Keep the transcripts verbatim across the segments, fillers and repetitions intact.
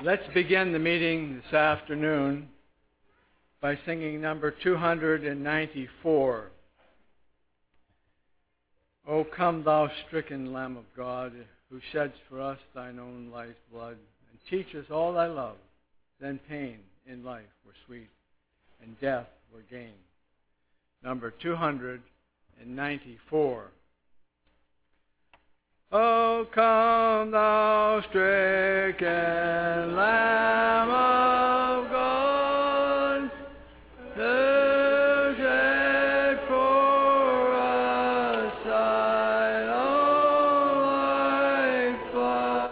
Let's begin the meeting this afternoon by singing number two hundred ninety-four. O come, thou stricken Lamb of God, who sheds for us thine own life's blood, and teach us all thy love. Then pain in life were sweet, and death were gain. Number two hundred ninety-four. O come, thou stricken Lamb of God, who shed for us thine own life's blood.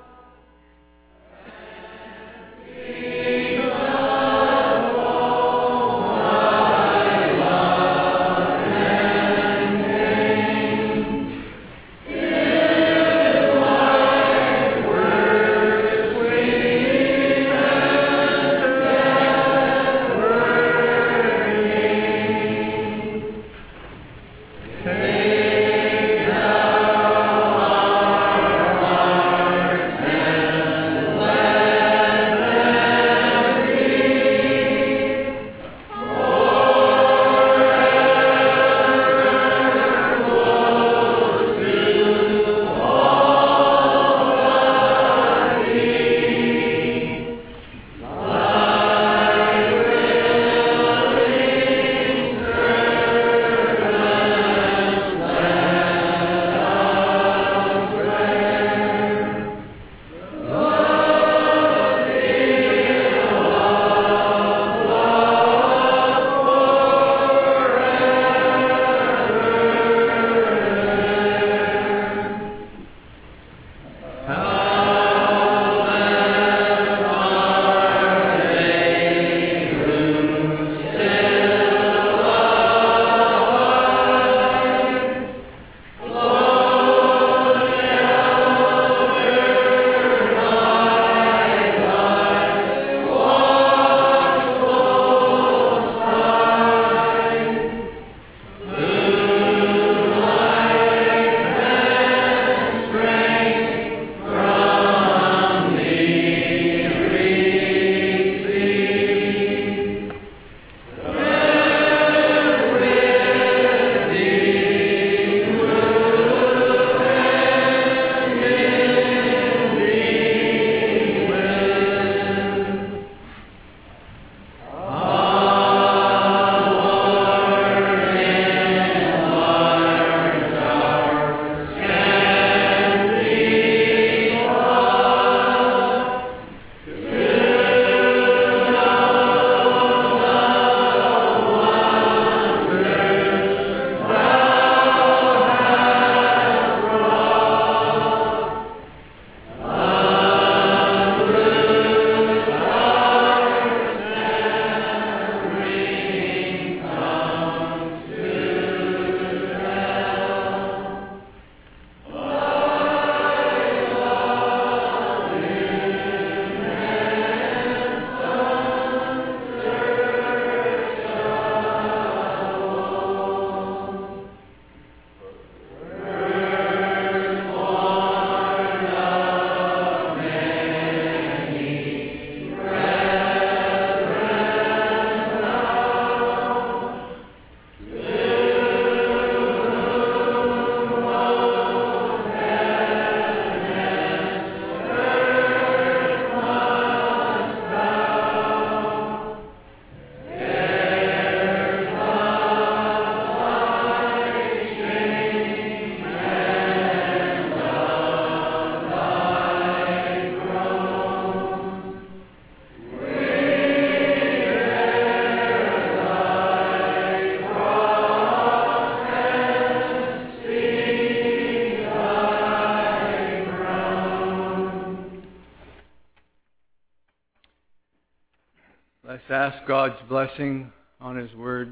Let's ask God's blessing on His Word.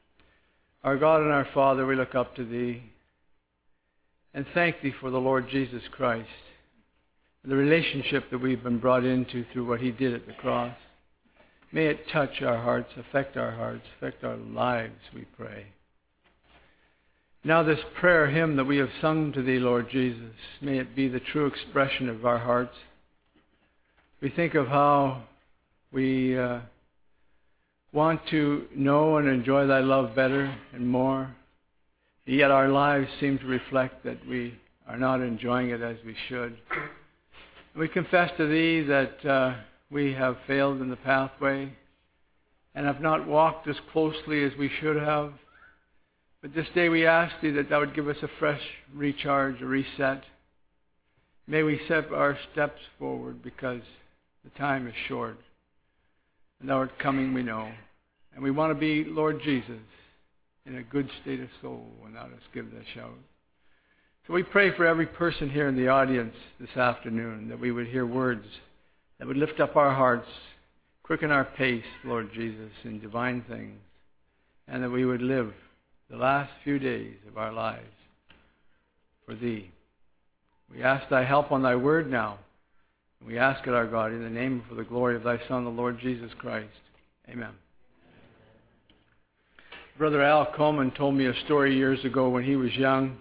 Our God and our Father, we look up to Thee and thank Thee for the Lord Jesus Christ, the relationship that we've been brought into through what He did at the cross. May it touch our hearts, affect our hearts, affect our lives, we pray. Now this prayer hymn that we have sung to Thee, Lord Jesus, may it be the true expression of our hearts. We think of how we uh, want to know and enjoy thy love better and more, yet our lives seem to reflect that we are not enjoying it as we should. We confess to thee that uh, we have failed in the pathway and have not walked as closely as we should have. But this day we ask thee that thou would give us a fresh recharge, a reset. May we set our steps forward, because the time is short. And thou art coming, we know. And we want to be, Lord Jesus, in a good state of soul when thou dost give the shout. So we pray for every person here in the audience this afternoon, that we would hear words that would lift up our hearts, quicken our pace, Lord Jesus, in divine things, and that we would live the last few days of our lives for thee. We ask thy help on thy word now. And we ask it, our God, in the name and for the glory of thy Son, the Lord Jesus Christ. Amen. Brother Al Coleman told me a story years ago when he was young,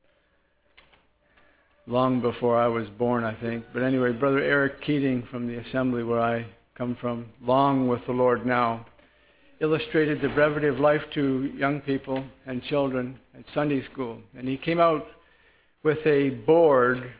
long before I was born, I think. But anyway, Brother Eric Keating from the assembly where I come from, long with the Lord now, illustrated the brevity of life to young people and children at Sunday school. And he came out with a board,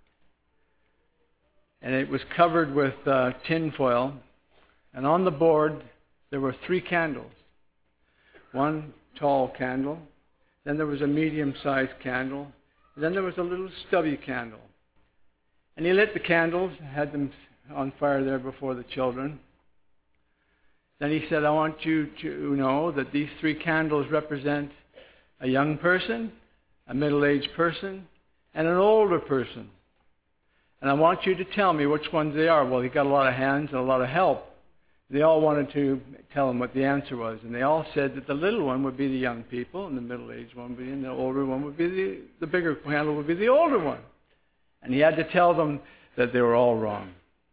and it was covered with uh, tin foil. And on the board, there were three candles. One tall candle, then there was a medium-sized candle, and then there was a little stubby candle. And he lit the candles, had them on fire there before the children. Then he said, I want you to know that these three candles represent a young person, a middle-aged person, and an older person. And I want you to tell me which ones they are. Well, he got a lot of hands and a lot of help. They all wanted to tell him what the answer was. And they all said that the little one would be the young people, and the middle-aged one would be, and the older one would be the, the bigger candle would be the older one. And he had to tell them that they were all wrong.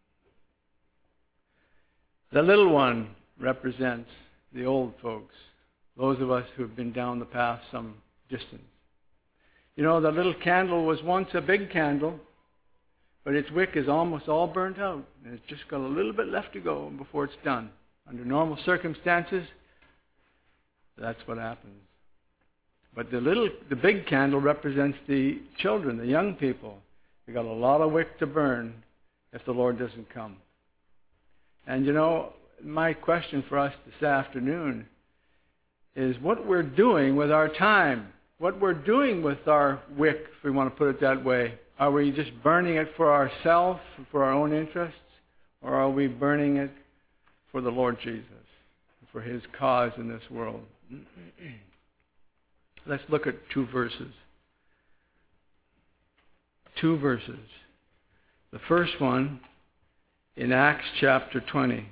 The little one represents the old folks, those of us who have been down the path some distance. You know, the little candle was once a big candle, but its wick is almost all burnt out, and it's just got a little bit left to go before it's done. Under normal circumstances, that's what happens. But the little, the big candle represents the children, the young people. They got a lot of wick to burn if the Lord doesn't come. And you know, my question for us this afternoon is what we're doing with our time, what we're doing with our wick, if we want to put it that way. Are we just burning it for ourselves, for our own interests, or are we burning it for the Lord Jesus, for his cause in this world? Let's look at two verses. Two verses. The first one in Acts chapter twenty.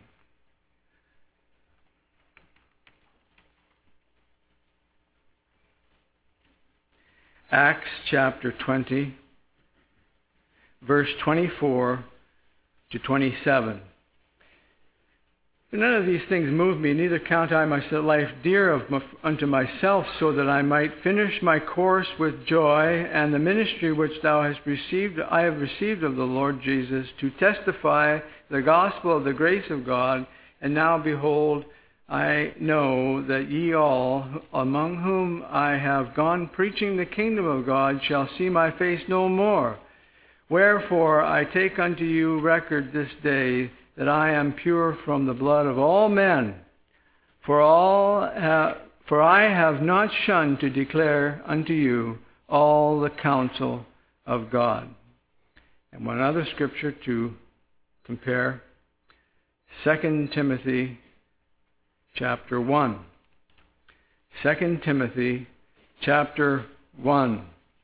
Acts chapter twenty, verse twenty-four to twenty-seven. None of these things move me, neither count I my life dear of my, unto myself, so that I might finish my course with joy, and the ministry which thou hast received, I have received of the Lord Jesus, to testify the gospel of the grace of God. And now, behold, I know that ye all, among whom I have gone preaching the kingdom of God, shall see my face no more. Wherefore I take unto you record this day that I am pure from the blood of all men. For all, ha- for I have not shunned to declare unto you all the counsel of God. And one other scripture to compare, Second Timothy chapter one. Second Timothy chapter one,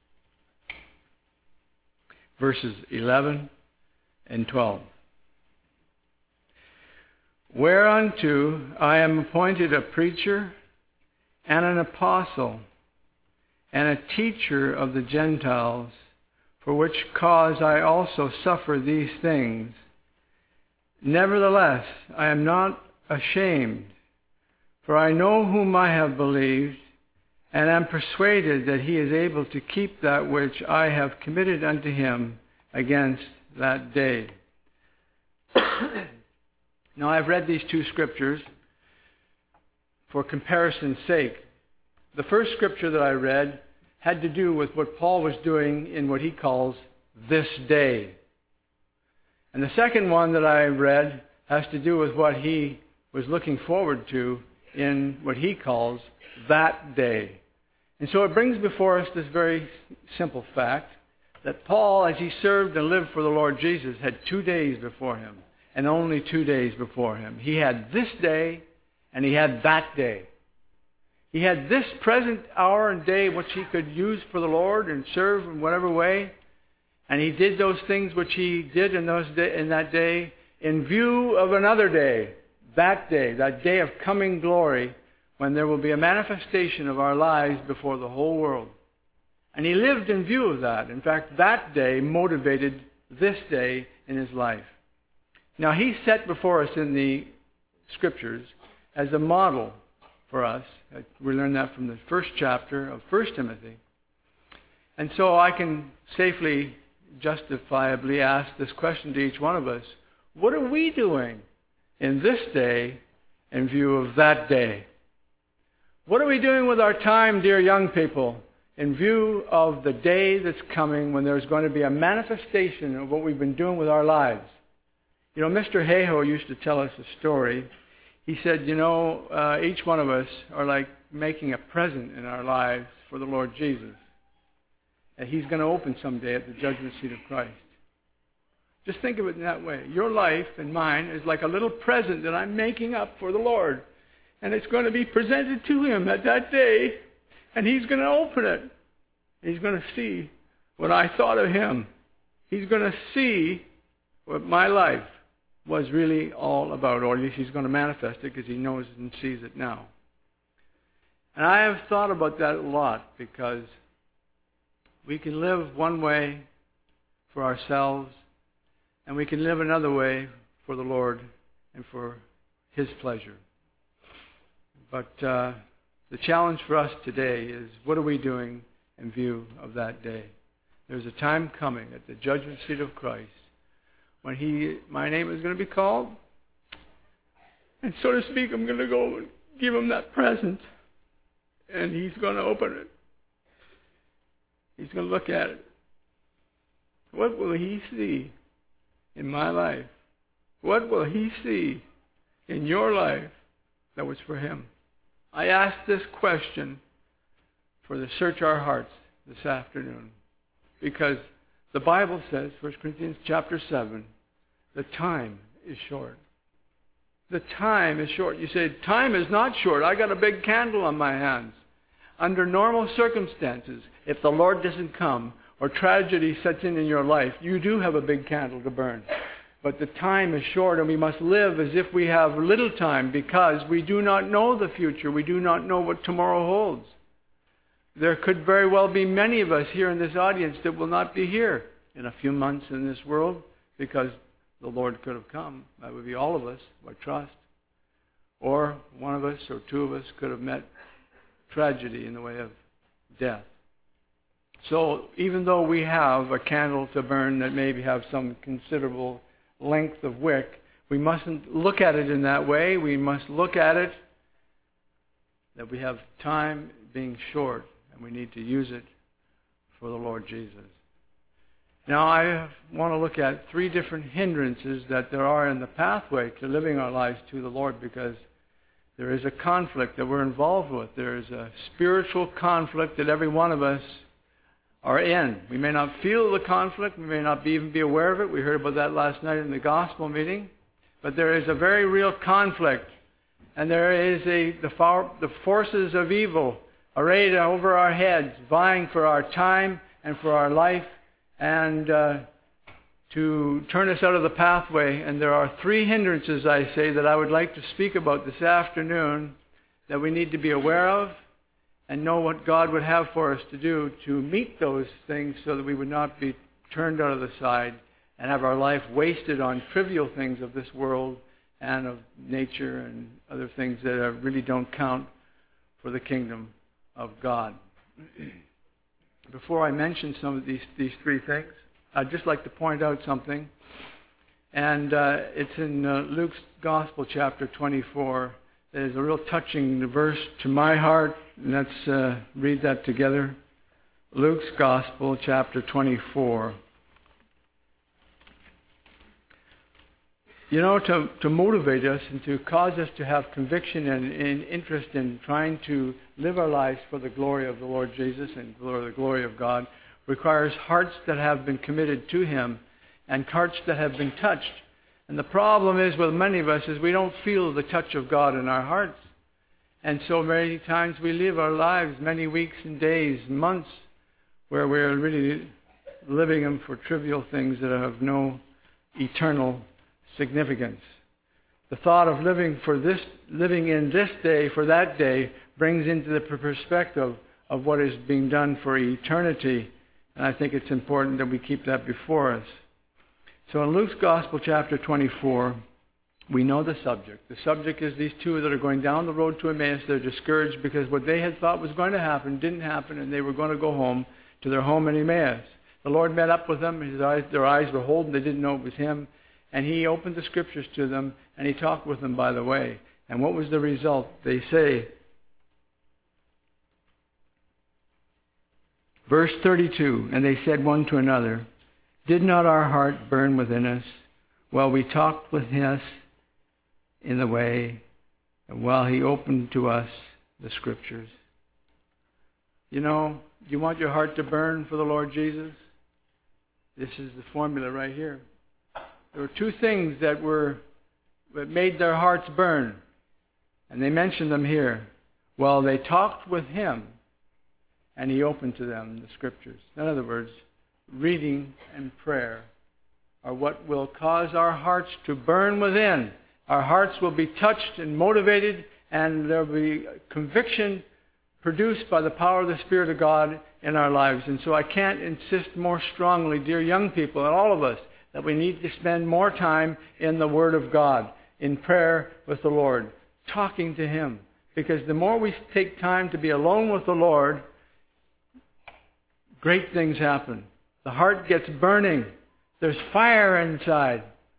verses eleven and twelve. Whereunto I am appointed a preacher and an apostle and a teacher of the Gentiles, for which cause I also suffer these things. Nevertheless, I am not ashamed, for I know whom I have believed, and am persuaded that he is able to keep that which I have committed unto him against that day. Now, I've read these two scriptures for comparison's sake. The first scripture that I read had to do with what Paul was doing in what he calls this day. And the second one that I read has to do with what he was looking forward to in what he calls that day. And so it brings before us this very simple fact that Paul, as he served and lived for the Lord Jesus, had two days before him, and only two days before him. He had this day, and he had that day. He had this present hour and day which he could use for the Lord and serve in whatever way, and he did those things which he did in, those day, in that day in view of another day, that day, that day of coming glory, when there will be a manifestation of our lives before the whole world. And he lived in view of that. In fact, that day motivated this day in his life. Now, he set before us in the Scriptures as a model for us. We learn that from the first chapter of First Timothy. And so I can safely, justifiably ask this question to each one of us. What are we doing in this day in view of that day? What are we doing with our time, dear young people, in view of the day that's coming when there's going to be a manifestation of what we've been doing with our lives? You know, Mister Hayhoe used to tell us a story. He said, you know, uh, each one of us are like making a present in our lives for the Lord Jesus. And He's going to open someday at the judgment seat of Christ. Just think of it in that way. Your life and mine is like a little present that I'm making up for the Lord. And it's going to be presented to Him at that day. And He's going to open it. He's going to see what I thought of Him. He's going to see what my life was really all about. Or at least He's going to manifest it because He knows and sees it now. And I have thought about that a lot because we can live one way for ourselves and we can live another way for the Lord and for His pleasure. But uh, the challenge for us today is, what are we doing in view of that day? There's a time coming at the judgment seat of Christ when He, my name is going to be called. And so to speak, I'm going to go and give Him that present. And He's going to open it. He's going to look at it. What will He see in my life? What will He see in your life that was for Him? I ask this question for the Search Our Hearts this afternoon because the Bible says, First Corinthians chapter seven, the time is short. The time is short. You say, time is not short. I got a big candle on my hands. Under normal circumstances, if the Lord doesn't come or tragedy sets in in your life, you do have a big candle to burn. But the time is short, and we must live as if we have little time because we do not know the future. We do not know what tomorrow holds. There could very well be many of us here in this audience that will not be here in a few months in this world because the Lord could have come. That would be all of us, I trust. Or one of us or two of us could have met tragedy in the way of death. So even though we have a candle to burn that maybe have some considerable length of wick, we mustn't look at it in that way. We must look at it that we have time being short and we need to use it for the Lord Jesus. Now I want to look at three different hindrances that there are in the pathway to living our lives to the Lord because there is a conflict that we're involved with. There is a spiritual conflict that every one of us are in. We may not feel the conflict. We may not be, even be aware of it. We heard about that last night in the gospel meeting. But there is a very real conflict. And there is a the, far, the forces of evil arrayed over our heads, vying for our time and for our life and uh, to turn us out of the pathway. And there are three hindrances, I say, that I would like to speak about this afternoon that we need to be aware of and know what God would have for us to do to meet those things so that we would not be turned out of the side and have our life wasted on trivial things of this world and of nature and other things that are, really don't count for the kingdom of God. Before I mention some of these, these three things, I'd just like to point out something. And uh, it's in uh, Luke's Gospel, chapter twenty-four. There's a real touching verse to my heart. Let's uh, read that together. Luke's Gospel, chapter twenty-four. You know, to, to motivate us and to cause us to have conviction and, and interest in trying to live our lives for the glory of the Lord Jesus and for the glory of God requires hearts that have been committed to Him and hearts that have been touched. And the problem is with many of us is we don't feel the touch of God in our hearts. And so many times we live our lives, many weeks and days, months, where we're really living them for trivial things that have no eternal significance. The thought of living for this, living in this day for that day brings into the perspective of what is being done for eternity. And I think it's important that we keep that before us. So in Luke's Gospel, chapter twenty-four, we know the subject. The subject is these two that are going down the road to Emmaus. They're discouraged because what they had thought was going to happen didn't happen, and they were going to go home to their home in Emmaus. The Lord met up with them. His eyes, their eyes were holden. They didn't know it was Him. And He opened the Scriptures to them, and He talked with them by the way. And what was the result? They say, verse thirty-two, and they said one to another, "Did not our heart burn within us while we talked with us in the way, and while He opened to us the Scriptures?" You know, you want your heart to burn for the Lord Jesus? This is the formula right here. There were two things that were that made their hearts burn, and they mention them here. Well, they talked with Him, and He opened to them the Scriptures. In other words, reading and prayer are what will cause our hearts to burn within. Our hearts will be touched and motivated, and there will be conviction produced by the power of the Spirit of God in our lives. And so I can't insist more strongly, dear young people and all of us, that we need to spend more time in the Word of God, in prayer with the Lord, talking to Him. Because the more we take time to be alone with the Lord, great things happen. The heart gets burning. There's fire inside.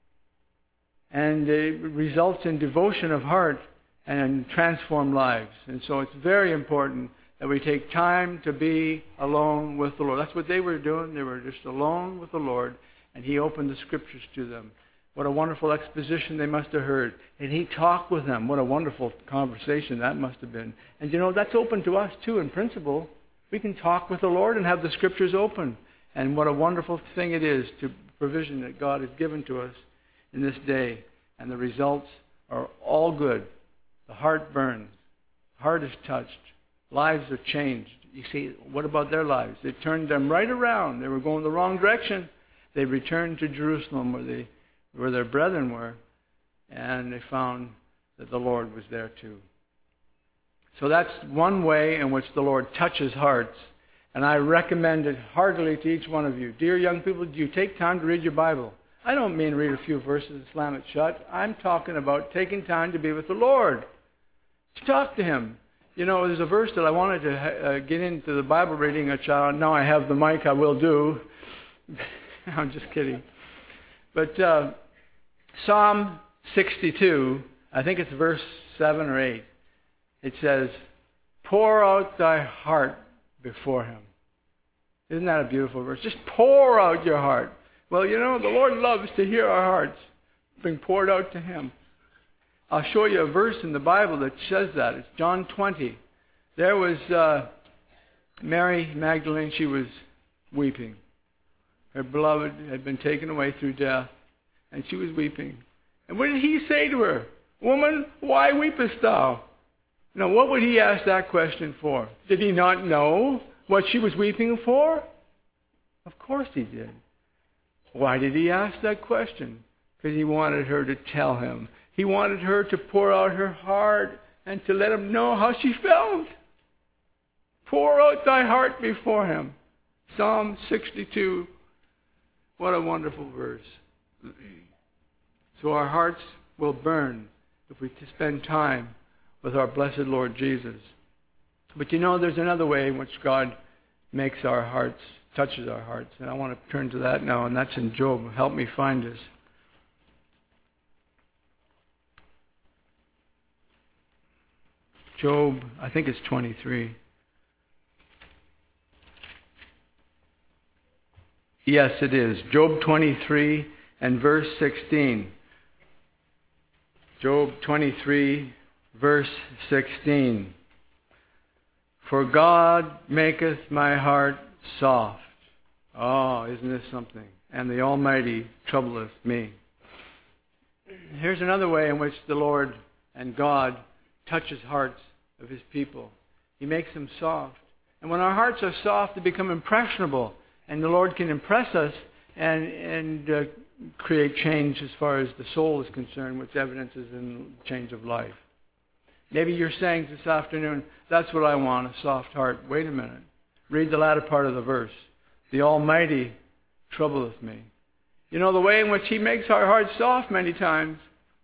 And it results in devotion of heart and transformed lives. And so it's very important that we take time to be alone with the Lord. That's what they were doing. They were just alone with the Lord. And He opened the Scriptures to them. What a wonderful exposition they must have heard. And He talked with them. What a wonderful conversation that must have been. And you know, that's open to us too in principle. We can talk with the Lord and have the Scriptures open. And what a wonderful thing it is to provision that God has given to us in this day. And the results are all good. The heart burns. The heart is touched. Lives are changed. You see, what about their lives? They turned them right around. They were going the wrong direction. They returned to Jerusalem where they, where their brethren were, and they found that the Lord was there too. So that's one way in which the Lord touches hearts, and I recommend it heartily to each one of you. Dear young people, do you take time to read your Bible? I don't mean read a few verses and slam it shut. I'm talking about taking time to be with the Lord, to talk to Him. You know, there's a verse that I wanted to uh, get into the Bible reading, which uh, now I have the mic, I will do. I'm just kidding. But uh, Psalm sixty-two, I think it's verse seven or eight. It says, "Pour out thy heart before Him." Isn't that a beautiful verse? Just pour out your heart. Well, you know, the Lord loves to hear our hearts being poured out to Him. I'll show you a verse in the Bible that says that. It's John twenty. There was uh, Mary Magdalene. She was weeping. Her beloved had been taken away through death, and she was weeping. And what did He say to her? "Woman, why weepest thou?" Now, what would He ask that question for? Did He not know what she was weeping for? Of course He did. Why did He ask that question? Because He wanted her to tell Him. He wanted her to pour out her heart and to let Him know how she felt. Pour out thy heart before Him. Psalm sixty-two. What a wonderful verse. So our hearts will burn if we spend time with our blessed Lord Jesus. But you know, there's another way in which God makes our hearts, touches our hearts. And I want to turn to that now, and that's in Job. Help me find this. Job, I think it's twenty-three. Yes, it is. Job twenty-three and verse sixteen. Job twenty-three, verse sixteen. For God maketh my heart soft. Oh, isn't this something? And the Almighty troubleth me. Here's another way in which the Lord and God touches hearts of His people. He makes them soft. And when our hearts are soft, they become impressionable. And the Lord can impress us and, and uh, create change as far as the soul is concerned, which evidences in change of life. Maybe you're saying this afternoon, that's what I want, a soft heart. Wait a minute. Read the latter part of the verse. The Almighty troubleth me. You know, the way in which He makes our hearts soft many times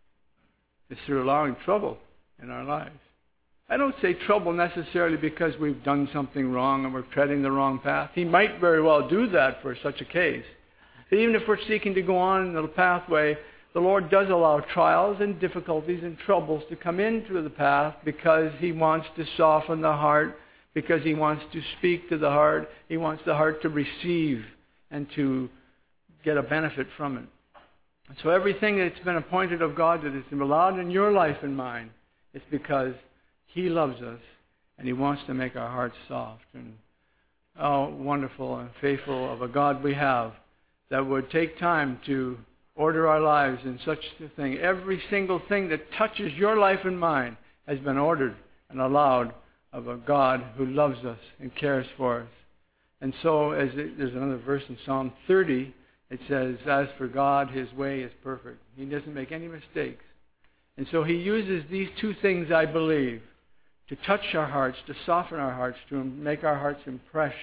is through allowing trouble in our lives. I don't say trouble necessarily because we've done something wrong and we're treading the wrong path. He might very well do that for such a case. But even if we're seeking to go on in the pathway, the Lord does allow trials and difficulties and troubles to come into the path because He wants to soften the heart, because He wants to speak to the heart. He wants the heart to receive and to get a benefit from it. And so everything that's been appointed of God that is allowed in your life and mine, it's because He loves us and He wants to make our hearts soft. And oh, wonderful and faithful of a God we have that would take time to order our lives in such a thing. Every single thing that touches your life and mine has been ordered and allowed of a God who loves us and cares for us. And so, as it, there's another verse in Psalm thirty, it says, as for God, His way is perfect. He doesn't make any mistakes. And so He uses these two things, I believe, to touch our hearts, to soften our hearts, to make our hearts impress,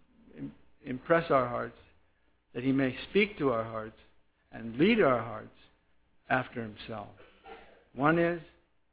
impress our hearts, that He may speak to our hearts and lead our hearts after Himself. One is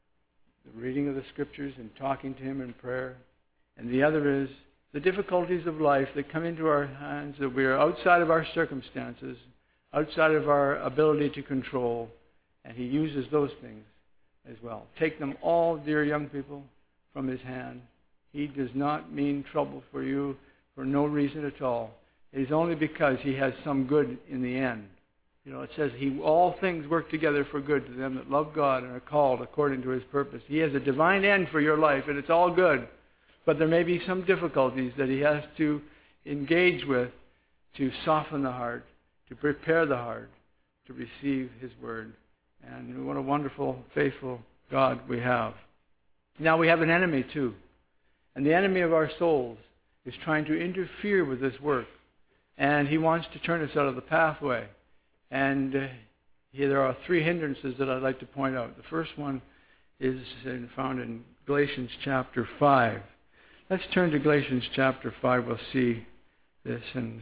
the reading of the Scriptures and talking to Him in prayer. And the other is the difficulties of life that come into our hands, that we are outside of our circumstances, outside of our ability to control. And He uses those things as well. Take them all, dear young people, from His hand. He does not mean trouble for you for no reason at all. It is only because He has some good in the end. You know, it says, He all things work together for good to them that love God and are called according to His purpose. He has a divine end for your life, and it's all good. But there may be some difficulties that He has to engage with to soften the heart, to prepare the heart, to receive His word. And what a wonderful, faithful God we have. Now we have an enemy too. And the enemy of our souls is trying to interfere with this work. And he wants to turn us out of the pathway. And uh, here there are three hindrances that I'd like to point out. The first one is found in Galatians chapter five. Let's turn to Galatians chapter five. We'll see this. And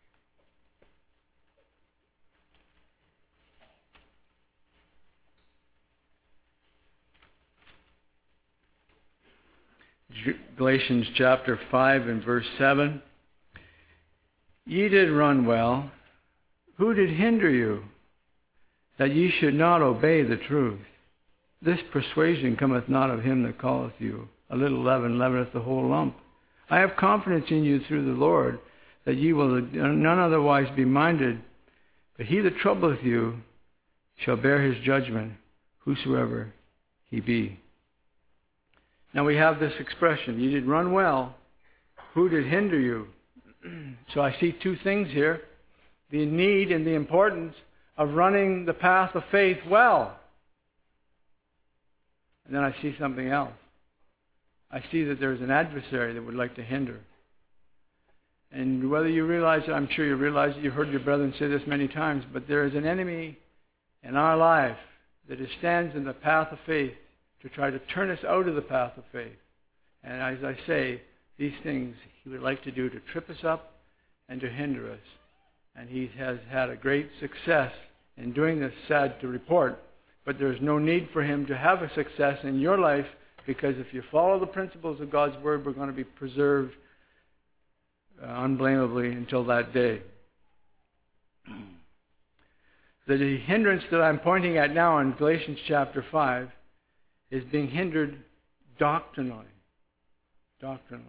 Galatians chapter five and verse seven. Ye did run well. Who did hinder you, that ye should not obey the truth? This persuasion cometh not of him that calleth you. A little leaven leaveneth the whole lump. I have confidence in you through the Lord, that ye will none otherwise be minded. But he that troubleth you shall bear his judgment, whosoever he be. Now we have this expression, ye did run well. Who did hinder you? So I see two things here. The need and the importance of running the path of faith well. And then I see something else. I see that there's an adversary that would like to hinder. And whether you realize it, I'm sure you realize it, you've heard your brethren say this many times, but there is an enemy in our life that stands in the path of faith to try to turn us out of the path of faith. And as I say, these things he would like to do to trip us up and to hinder us. And he has had a great success in doing this, sad to report. But there's no need for him to have a success in your life, because if you follow the principles of God's Word, we're going to be preserved uh, unblameably until that day. The hindrance that I'm pointing at now in Galatians chapter five is being hindered doctrinally. Doctrinally.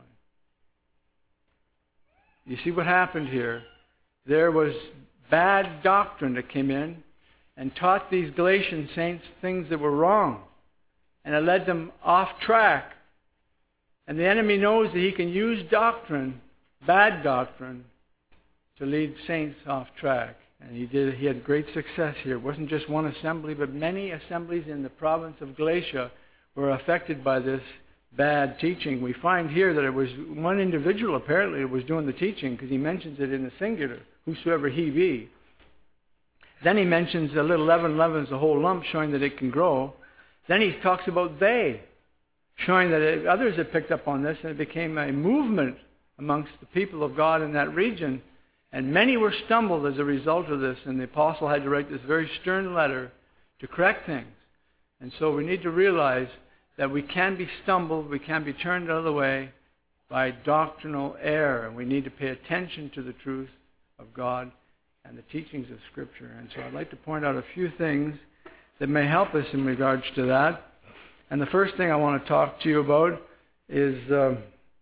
You see what happened here? There was bad doctrine that came in and taught these Galatian saints things that were wrong. And it led them off track. And the enemy knows that he can use doctrine, bad doctrine, to lead saints off track. And he did. He had great success here. It wasn't just one assembly, but many assemblies in the province of Galatia were affected by this bad teaching. We find here that it was one individual apparently that was doing the teaching, because he mentions it in the singular, whosoever he be. Then he mentions a little leaven leavens the whole lump, showing that it can grow. Then he talks about they, showing that it, others had picked up on this, and it became a movement amongst the people of God in that region. And many were stumbled as a result of this, and the apostle had to write this very stern letter to correct things. And so we need to realize that we can be stumbled, we can be turned out of the way by doctrinal error, and we need to pay attention to the truth of God and the teachings of Scripture. And so I'd like to point out a few things that may help us in regards to that. And the first thing I want to talk to you about is uh,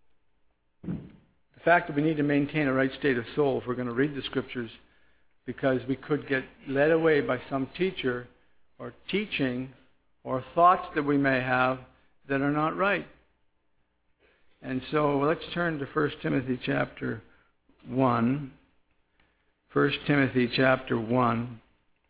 the fact that we need to maintain a right state of soul if we're going to read the Scriptures, because we could get led away by some teacher or teaching or thoughts that we may have that are not right. And so let's turn to First Timothy chapter one. First Timothy chapter one.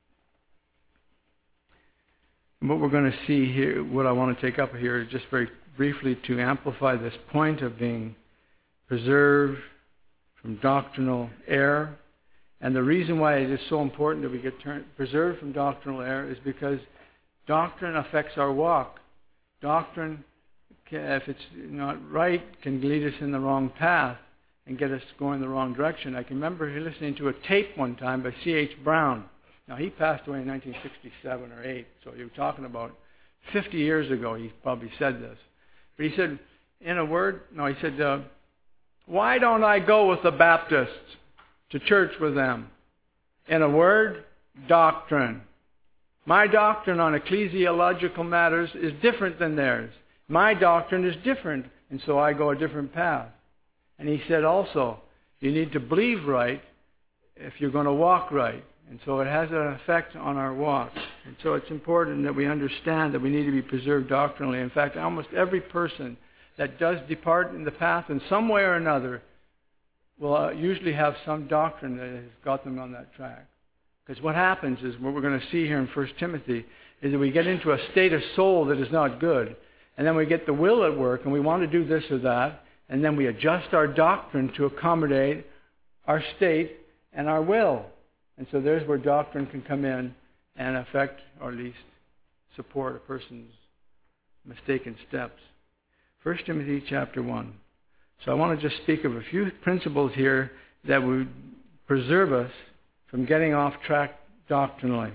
And what we're going to see here, what I want to take up here, is just very briefly to amplify this point of being preserved from doctrinal error. And the reason why it is so important that we get turn, preserved from doctrinal error is because doctrine affects our walk. Doctrine, if it's not right, can lead us in the wrong path and get us going the wrong direction. I can remember listening to a tape one time by C H Brown. Now, he passed away in nineteen sixty-seven or eight, so you're talking about fifty years ago he probably said this. But he said, in a word, no, he said, uh, why don't I go with the Baptists to church with them? In a word, doctrine. My doctrine on ecclesiological matters is different than theirs. My doctrine is different, and so I go a different path. And he said also, you need to believe right if you're going to walk right. And so it has an effect on our walk. And so it's important that we understand that we need to be preserved doctrinally. In fact, almost every person that does depart in the path in some way or another will uh, usually have some doctrine that has got them on that track. Because what happens is, what we're going to see here in First Timothy, is that we get into a state of soul that is not good. And then we get the will at work, and we want to do this or that. And then we adjust our doctrine to accommodate our state and our will. And so there's where doctrine can come in and affect, or at least support, a person's mistaken steps. First Timothy chapter one. So I want to just speak of a few principles here that would preserve us from getting off track doctrinally.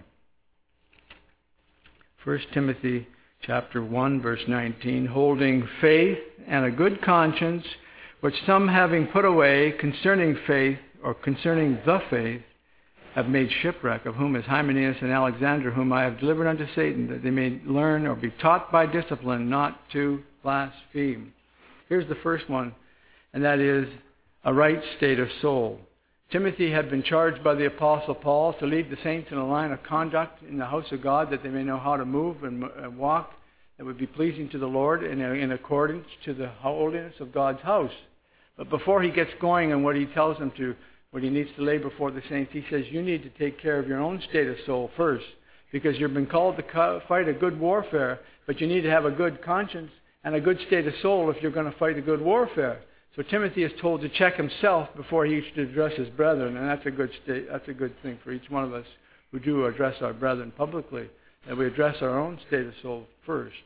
First Timothy chapter one, verse nineteen, holding faith and a good conscience, which some having put away concerning faith, or concerning the faith, have made shipwreck, of whom is Hymenaeus and Alexander, whom I have delivered unto Satan, that they may learn or be taught by discipline not to blaspheme. Here's the first one, and that is a right state of soul. Timothy had been charged by the Apostle Paul to lead the saints in a line of conduct in the house of God, that they may know how to move and walk that would be pleasing to the Lord in, in accordance to the holiness of God's house. But before he gets going and what he tells them to, what he needs to lay before the saints, he says, you need to take care of your own state of soul first, because you've been called to fight a good warfare, but you need to have a good conscience and a good state of soul if you're going to fight a good warfare. So Timothy is told to check himself before he should address his brethren, and that's a good state, that's a good thing for each one of us who do address our brethren publicly, that we address our own state of soul first.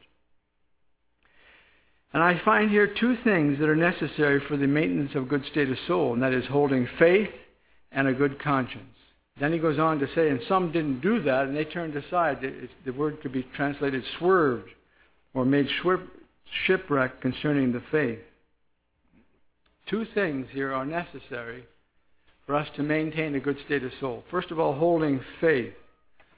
And I find here two things that are necessary for the maintenance of a good state of soul, and that is holding faith and a good conscience. Then he goes on to say, and some didn't do that, and they turned aside. It's, the word could be translated swerved, or made shipwreck concerning the faith. Two things here are necessary for us to maintain a good state of soul. First of all, holding faith.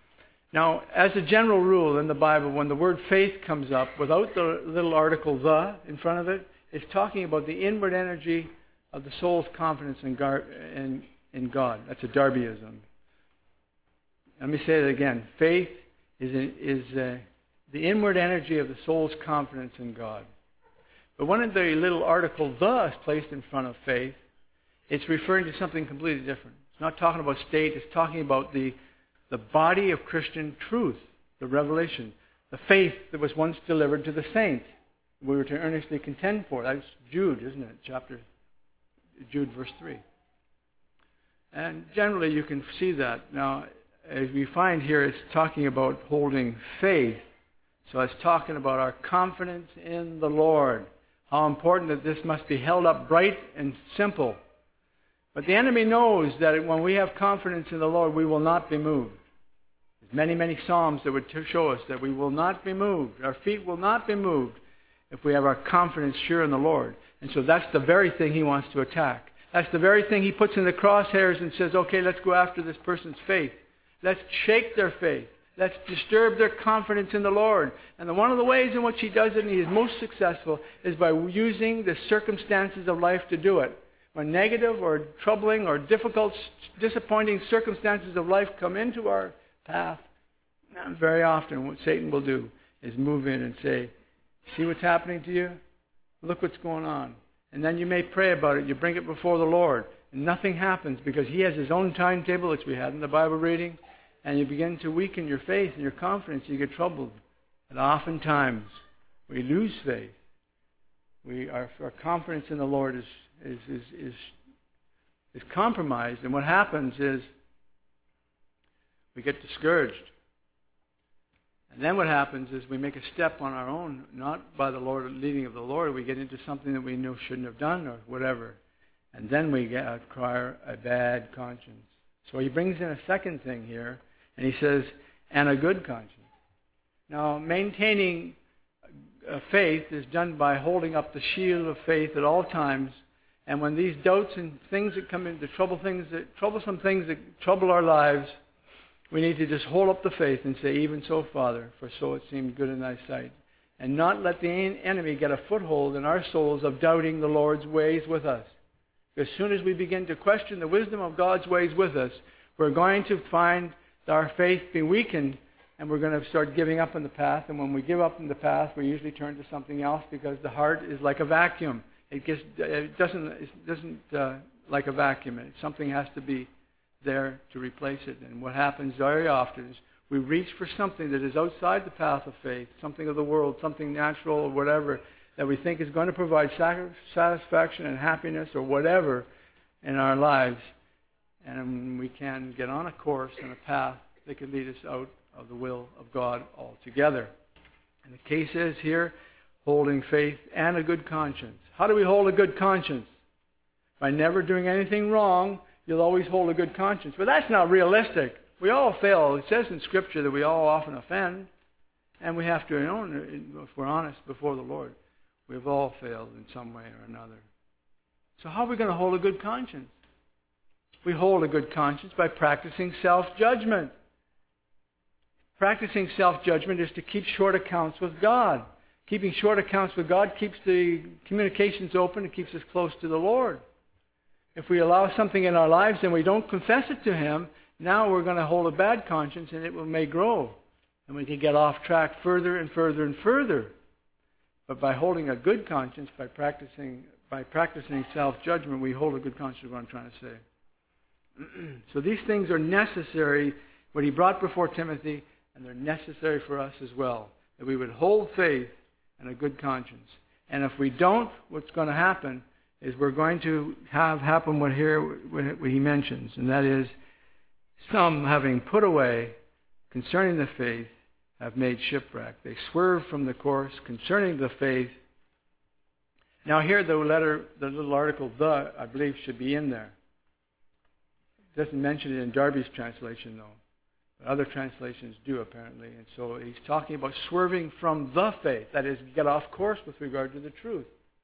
Now, as a general rule in the Bible, when the word faith comes up, without the little article "the" in front of it, it's talking about the inward energy of the soul's confidence in, gar- in, in God. That's a Darbyism. Let me say it again. Faith is, a, is a, the inward energy of the soul's confidence in God. But when the little article "the" is placed in front of faith, it's referring to something completely different. It's not talking about state. It's talking about the, the body of Christian truth, the revelation, the faith that was once delivered to the saints. We were to earnestly contend for. That's Jude, isn't it? Chapter Jude, verse three. And generally, you can see that. Now, as we find here, it's talking about holding faith. So it's talking about our confidence in the Lord. How important that this must be held up bright and simple. But the enemy knows that when we have confidence in the Lord, we will not be moved. There's many, many Psalms that would show us that we will not be moved. Our feet will not be moved if we have our confidence sure in the Lord. And so that's the very thing he wants to attack. That's the very thing he puts in the crosshairs and says, okay, let's go after this person's faith. Let's shake their faith. Let's disturb their confidence in the Lord. And the, one of the ways in which he does it, and he is most successful, is by using the circumstances of life to do it. When negative or troubling or difficult, disappointing circumstances of life come into our path, very often what Satan will do is move in and say, see what's happening to you? Look what's going on. And then you may pray about it. You bring it before the Lord. And nothing happens because he has his own timetable, which we had in the Bible reading. And you begin to weaken your faith and your confidence. You get troubled. And oftentimes, we lose faith. We, our, our confidence in the Lord is, is, is, is, is compromised. And what happens is we get discouraged. And then what happens is we make a step on our own, not by the Lord, leading of the Lord. We get into something that we knew shouldn't have done or whatever. And then we get, acquire a bad conscience. So he brings in a second thing here, and he says, and a good conscience. Now, maintaining faith is done by holding up the shield of faith at all times. And when these doubts and things that come in, the trouble things that, troublesome things that trouble our lives, we need to just hold up the faith and say, even so, Father, for so it seemed good in thy sight. And not let the enemy get a foothold in our souls of doubting the Lord's ways with us. As soon as we begin to question the wisdom of God's ways with us, we're going to find our faith be weakened, and we're going to start giving up on the path. And when we give up on the path, we usually turn to something else because the heart is like a vacuum. It, gets, it doesn't, it doesn't uh, like a vacuum. Something has to be there to replace it. And what happens very often is we reach for something that is outside the path of faith, something of the world, something natural or whatever, that we think is going to provide satisfaction and happiness or whatever in our lives. And we can get on a course and a path that can lead us out of the will of God altogether. And the case is here, holding faith and a good conscience. How do we hold a good conscience? By never doing anything wrong, you'll always hold a good conscience. But that's not realistic. We all fail. It says in Scripture that we all often offend. And we have to own, if we're honest before the Lord, we've all failed in some way or another. So how are we going to hold a good conscience? We hold a good conscience by practicing self-judgment. Practicing self-judgment is to keep short accounts with God. Keeping short accounts with God keeps the communications open. It keeps us close to the Lord. If we allow something in our lives and we don't confess it to Him, now we're going to hold a bad conscience and it will, may grow. And we can get off track further and further and further. But by holding a good conscience, by practicing by practicing self-judgment, we hold a good conscience, is what I'm trying to say. So these things are necessary, what he brought before Timothy, and they're necessary for us as well. That we would hold faith and a good conscience. And if we don't, what's going to happen is we're going to have happen what here what he mentions, and that is some having put away concerning the faith have made shipwreck. They swerve from the course concerning the faith. Now here the letter, the little article, the, I believe, should be in there. It doesn't mention it in Darby's translation, though. But other translations do, apparently. And so he's talking about swerving from the faith. That is, get off course with regard to the truth.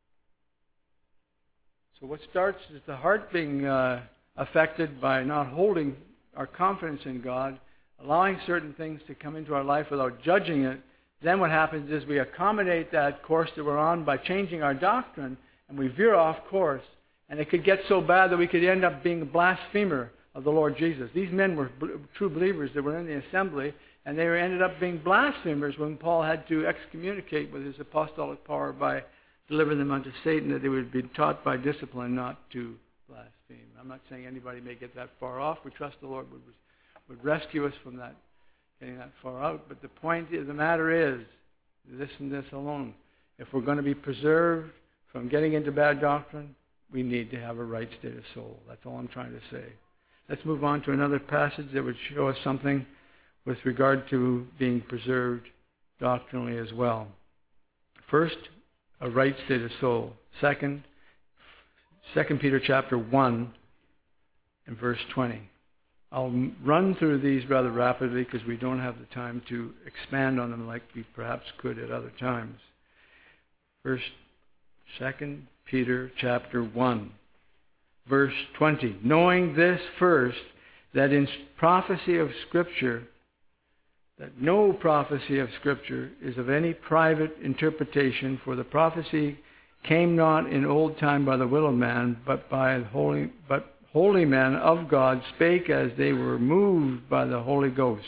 So what starts is the heart being uh, affected by not holding our confidence in God. allowing certain things to come into our life without judging it, then what happens is we accommodate that course that we're on by changing our doctrine, and we veer off course. And it could get so bad that we could end up being a blasphemer of the Lord Jesus. These men were b- true believers that were in the assembly, and they were ended up being blasphemers when Paul had to excommunicate with his apostolic power by delivering them unto Satan, that they would be taught by discipline not to blaspheme. I'm not saying anybody may get that far off. We trust the Lord would, would rescue us from that, getting that far out. But the point of the matter is, this and this alone, if we're going to be preserved from getting into bad doctrine, we need to have a right state of soul. That's all I'm trying to say. Let's move on to another passage that would show us something with regard to being preserved doctrinally as well. First, a right state of soul. Second, Second Peter chapter one and verse twenty. I'll run through these rather rapidly because we don't have the time to expand on them like we perhaps could at other times. First, Second Peter chapter one, verse twenty. Knowing this first, that in prophecy of Scripture, that no prophecy of Scripture is of any private interpretation, for the prophecy came not in old time by the will of man, but by holy, but holy men of God spake as they were moved by the Holy Ghost.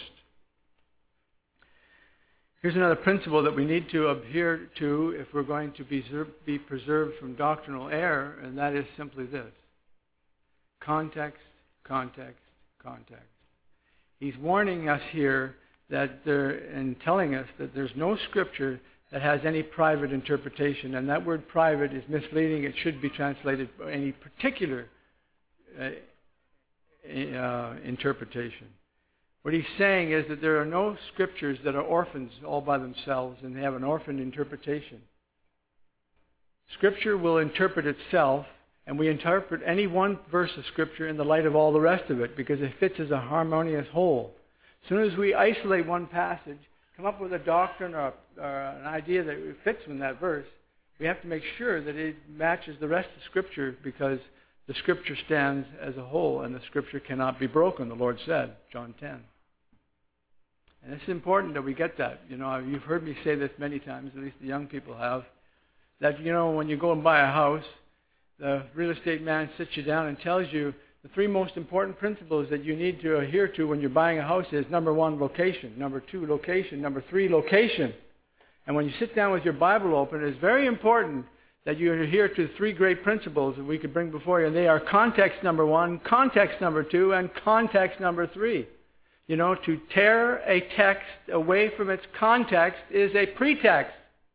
Here's another principle that we need to adhere to if we're going to be, be preserved from doctrinal error, and that is simply this. Context, context, context. He's warning us here that there, and telling us that there's no Scripture that has any private interpretation, and that word private is misleading. It should be translated any particular uh, uh, interpretation. What he's saying is that there are no Scriptures that are orphans all by themselves and they have an orphan interpretation. Scripture will interpret itself, and we interpret any one verse of Scripture in the light of all the rest of it because it fits as a harmonious whole. As soon as we isolate one passage, come up with a doctrine or, or an idea that fits in that verse, we have to make sure that it matches the rest of Scripture because the Scripture stands as a whole and the Scripture cannot be broken, the Lord said, John ten. And it's important that we get that. You know, you've heard me say this many times, at least the young people have, that, you know, when you go and buy a house, the real estate man sits you down and tells you the three most important principles that you need to adhere to when you're buying a house is, number one, location. Number two, location. Number three, location. And when you sit down with your Bible open, it's very important that you adhere to three great principles that we could bring before you. And they are context number one, context number two, and context number three. You know, to tear a text away from its context is a pretext.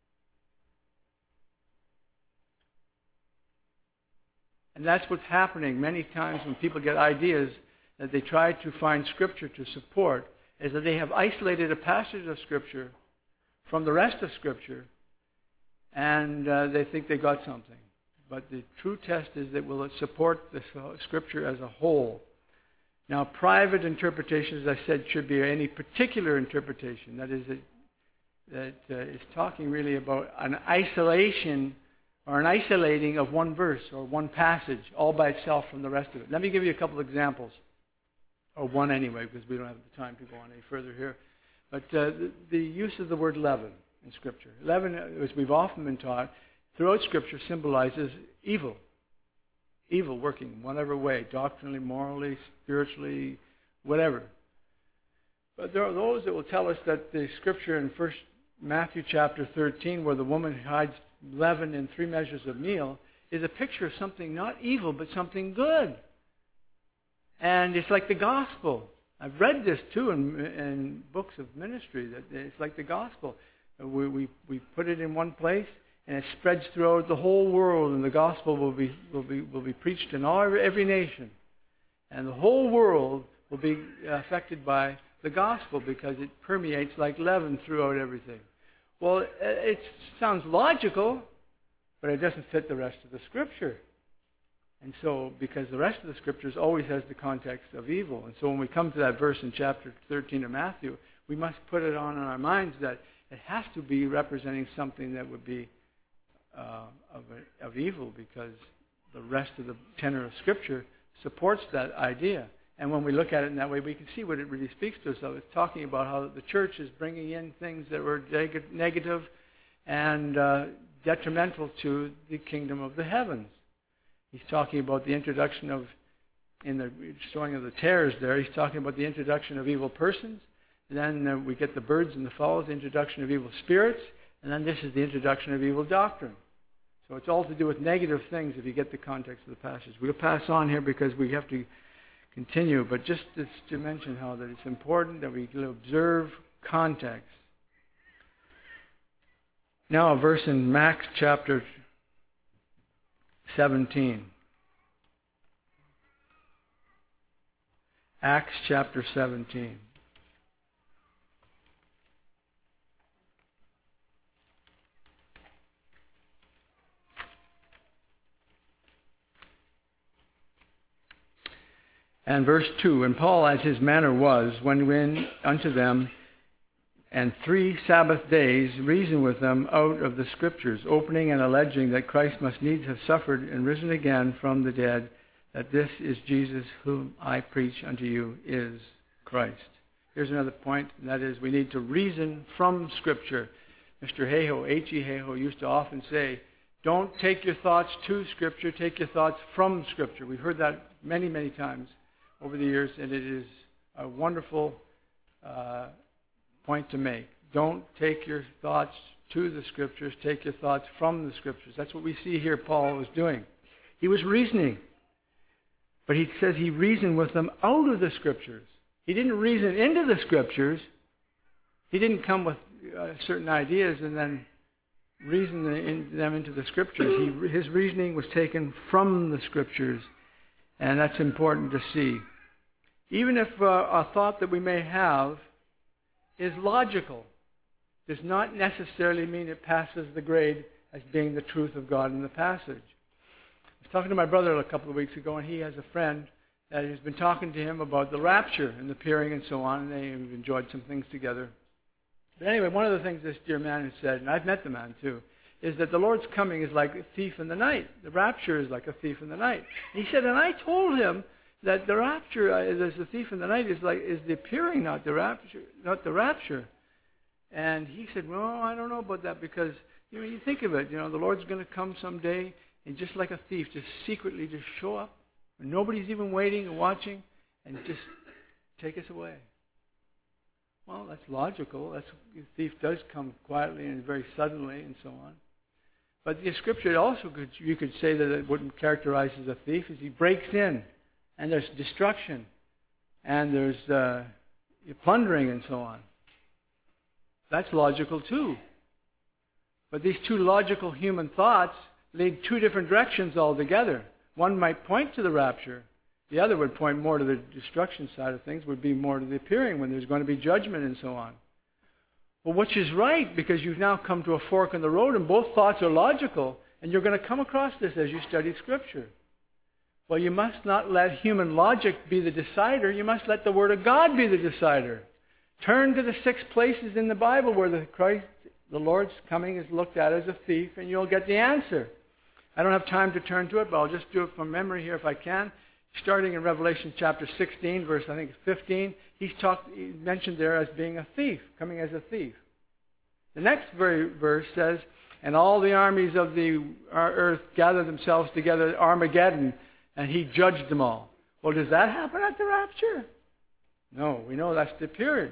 And that's what's happening many times when people get ideas that they try to find Scripture to support, is that they have isolated a passage of Scripture from the rest of Scripture, and uh, they think they got something. But the true test is that will it support the Scripture as a whole. Now, private interpretation, as I said, should be any particular interpretation. That is, that uh, is talking really about an isolation or an isolating of one verse or one passage all by itself from the rest of it. Let me give you a couple of examples, or one anyway, because we don't have the time to go on any further here. But uh, the, the use of the word leaven in Scripture. Leaven, as we've often been taught, throughout Scripture symbolizes evil. Evil working in whatever way, doctrinally, morally, spiritually, whatever. But there are those that will tell us that the Scripture in First Matthew chapter thirteen, where the woman hides leaven in three measures of meal, is a picture of something not evil, but something good. And it's like the gospel. I've read this too in, in books of ministry, that it's like the gospel. We, we, we put it in one place, and it spreads throughout the whole world, and the gospel will be will be will be preached in all every nation, and the whole world will be affected by the gospel because it permeates like leaven throughout everything. Well, it sounds logical, but it doesn't fit the rest of the Scripture. And so, because the rest of the Scriptures always has the context of evil, and so when we come to that verse in chapter thirteen of Matthew, we must put it on in our minds that it has to be representing something that would be Uh, of, of evil, because the rest of the tenor of Scripture supports that idea. And when we look at it in that way, we can see what it really speaks to us of. It's talking about how the church is bringing in things that were neg- negative and uh, detrimental to the kingdom of the heavens. He's talking about the introduction of, in the showing of the tares there, he's talking about the introduction of evil persons. And then uh, we get the birds and the fowls, the introduction of evil spirits. And then this is the introduction of evil doctrine. So it's all to do with negative things if you get the context of the passage. We'll pass on here because we have to continue. But just to, to mention how that it's important that we observe context. Now a verse in Acts chapter seventeen. Acts chapter seventeen. And verse two, and Paul, as his manner was, went in unto them, and three Sabbath days reasoned with them out of the Scriptures, opening and alleging that Christ must needs have suffered and risen again from the dead, that this is Jesus whom I preach unto you is Christ. Here's another point, and that is we need to reason from Scripture. Mister Hayhoe, H E Hayhoe, used to often say, don't take your thoughts to Scripture, take your thoughts from Scripture. We've heard that many, many times over the years, and it is a wonderful uh, point to make. Don't take your thoughts to the Scriptures, take your thoughts from the Scriptures. That's what we see here Paul was doing. He was reasoning, but he says he reasoned with them out of the Scriptures. He didn't reason into the Scriptures. He didn't come with uh, certain ideas and then reason them into the Scriptures. He, his reasoning was taken from the Scriptures, and that's important to see. Even if uh, a thought that we may have is logical, does not necessarily mean it passes the grade as being the truth of God in the passage. I was talking to my brother a couple of weeks ago, and he has a friend that has been talking to him about the rapture and the appearing and so on, and they have enjoyed some things together. But anyway, one of the things this dear man has said, and I've met the man too, is that the Lord's coming is like a thief in the night. The rapture is like a thief in the night. He said, and I told him that the rapture, uh, as a thief in the night, is like is the appearing, not the rapture, not the rapture. And he said, well, I don't know about that because you know, you think of it, you know, the Lord's going to come someday and just like a thief, just secretly just show up, when nobody's even waiting or watching, and just take us away. Well, that's logical. That's the thief does come quietly and very suddenly and so on. But the Scripture also could, you could say that it wouldn't characterize as a thief, is he breaks in. And there's destruction, and there's uh, plundering and so on. That's logical too. But these two logical human thoughts lead two different directions altogether. One might point to the rapture. The other would point more to the destruction side of things, would be more to the appearing when there's going to be judgment and so on. Well, which is right, because you've now come to a fork in the road, and both thoughts are logical, and you're going to come across this as you study Scripture. Well, you must not let human logic be the decider. You must let the Word of God be the decider. Turn to the six places in the Bible where the Christ, the Lord's coming is looked at as a thief, and you'll get the answer. I don't have time to turn to it, but I'll just do it from memory here if I can. Starting in Revelation chapter sixteen, verse I think fifteen, he's talked, he's mentioned there as being a thief, coming as a thief. The next very verse says, and all the armies of the earth gathered themselves together at Armageddon, and he judged them all. Well, does that happen at the rapture? No, we know that's the appearing.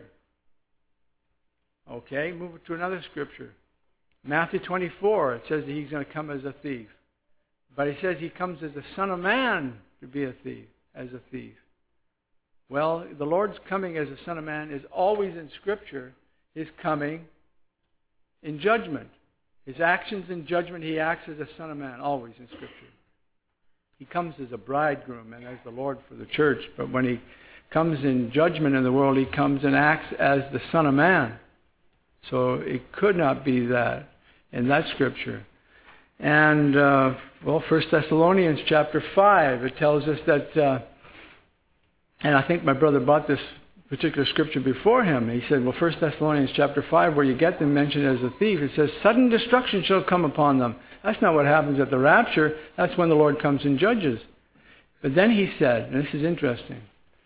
Okay, move to another scripture. Matthew twenty-four, it says that he's going to come as a thief. But he says he comes as the Son of Man to be a thief, as a thief. Well, the Lord's coming as the Son of Man is always in Scripture, his coming in judgment. His actions in judgment, he acts as a Son of Man, always in Scripture. He comes as a bridegroom and as the Lord for the church. But when he comes in judgment in the world, he comes and acts as the Son of Man. So it could not be that in that Scripture. And, uh, well, First Thessalonians chapter five, it tells us that, uh, and I think my brother brought this particular scripture before him. He said, well, First Thessalonians chapter five, where you get them mentioned as a thief, it says, sudden destruction shall come upon them. That's not what happens at the rapture. That's when the Lord comes and judges. But then he said, and this is interesting,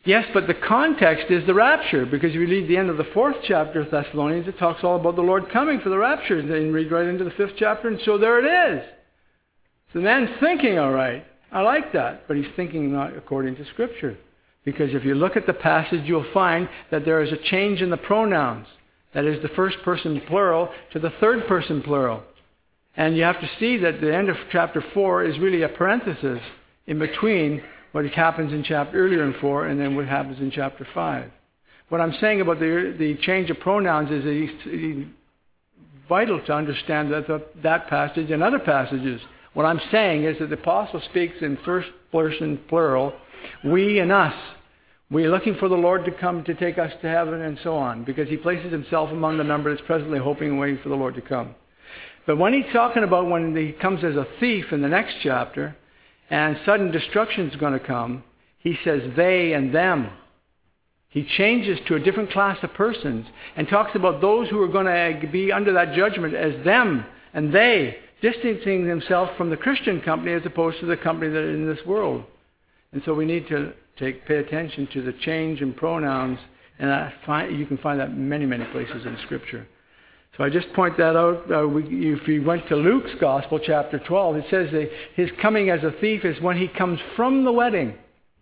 Yes, but the context is the rapture, because if you read the end of the fourth chapter of Thessalonians, it talks all about the Lord coming for the rapture. And then you read right into the fifth chapter, and so there it is. So the man's thinking all right. I like that, but he's thinking not according to Scripture. Because if you look at the passage, you'll find that there is a change in the pronouns. That is the first person plural to the third person plural. And you have to see that the end of chapter four is really a parenthesis in between what happens in chapter earlier in four and then what happens in chapter five. What I'm saying about the the change of pronouns is that it's, it's vital to understand that the, that passage and other passages. What I'm saying is that the apostle speaks in first person plural, we and us. We're looking for the Lord to come to take us to heaven and so on, because he places himself among the number that's presently hoping and waiting for the Lord to come. But when he's talking about when he comes as a thief in the next chapter, and sudden destruction is going to come, he says they and them. He changes to a different class of persons and talks about those who are going to be under that judgment as them and they, distancing themselves from the Christian company as opposed to the company that is in this world. And so we need to take pay attention to the change in pronouns, and I find, you can find that many, many places in Scripture. So I just point that out. Uh, we, if you went to Luke's Gospel, chapter twelve, it says that his coming as a thief is when he comes from the wedding.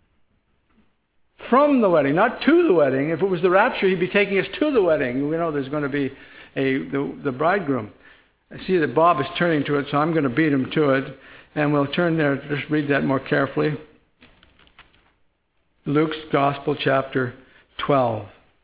From the wedding, not to the wedding. If it was the rapture, he'd be taking us to the wedding. We know there's going to be a the, the bridegroom. I see that Bob is turning to it, so I'm going to beat him to it. And we'll turn there, just read that more carefully. Luke's Gospel, chapter twelve.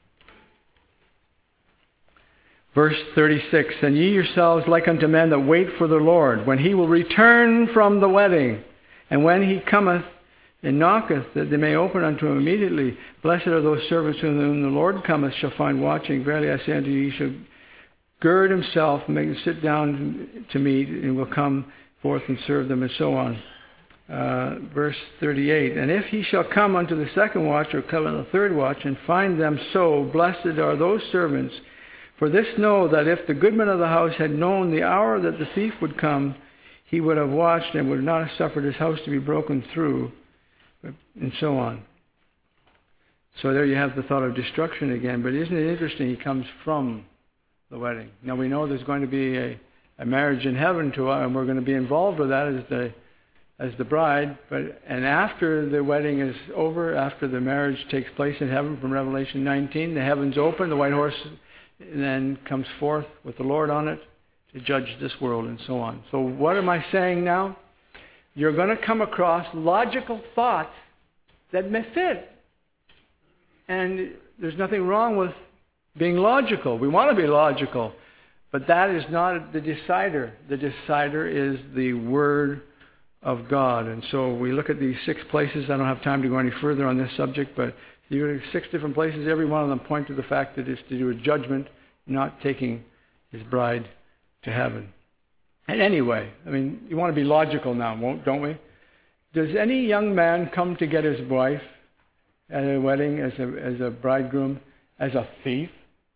Verse thirty-six, and ye yourselves like unto men that wait for the Lord, when he will return from the wedding, and when he cometh and knocketh, that they may open unto him immediately. Blessed are those servants whom the Lord cometh shall find watching. Verily I say unto you, he shall gird himself, and make them sit down to meat, and will come forth and serve them, and so on. Uh, verse thirty-eight, and if he shall come unto the second watch, or come unto the third watch, and find them so, blessed are those servants. For this know that if the goodman of the house had known the hour that the thief would come, he would have watched and would not have suffered his house to be broken through, and so on. So there you have the thought of destruction again. But isn't it interesting? He comes from the wedding. Now we know there's going to be a, a marriage in heaven to us, and we're going to be involved with that as the as the bride. But and after the wedding is over, after the marriage takes place in heaven, from Revelation nineteen, the heavens open, the white horse then comes forth with the Lord on it to judge this world, and so on. So what am I saying now? You're going to come across logical thoughts that may fit. And there's nothing wrong with being logical. We want to be logical. But that is not the decider. The decider is the Word of God. And so we look at these six places. I don't have time to go any further on this subject, but you look at six different places. Every one of them point to the fact that it's to do with judgment, not taking his bride to heaven. And anyway, I mean, you want to be logical now, won't, don't we? Does any young man come to get his wife at a wedding as a, as a bridegroom as a thief?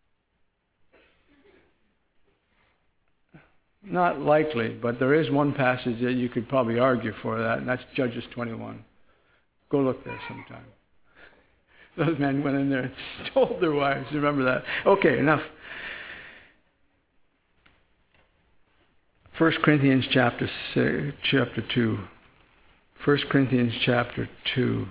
Not likely, but there is one passage that you could probably argue for that, and that's Judges twenty-one. Go look there sometime. Those men went in there and stole their wives. Remember that? Okay, enough. First Corinthians chapter six, chapter two. First Corinthians chapter two.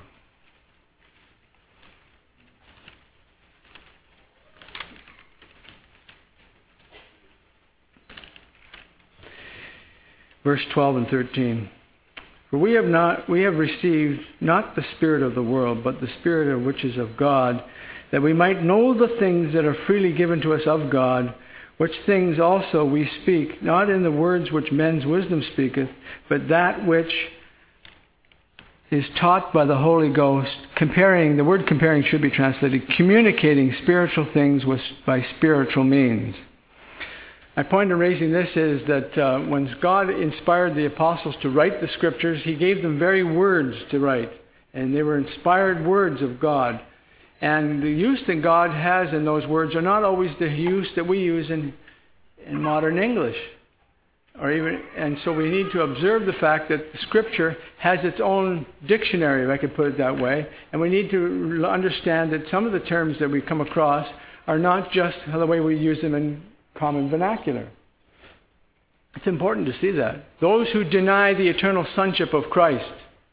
Verse twelve and thirteen. For we have not we have received not the spirit of the world, but the Spirit of which is of God, that we might know the things that are freely given to us of God, which things also we speak, not in the words which men's wisdom speaketh, but that which is taught by the Holy Ghost, comparing, the word comparing should be translated, communicating spiritual things with, by spiritual means. My point in raising this is that uh, when God inspired the apostles to write the Scriptures, He gave them very words to write. And they were inspired words of God. And the use that God has in those words are not always the use that we use in, in modern English. or even, and so we need to observe the fact that Scripture has its own dictionary, if I could put it that way, and we need to understand that some of the terms that we come across are not just the way we use them in common vernacular. It's important to see that. Those who deny the eternal sonship of Christ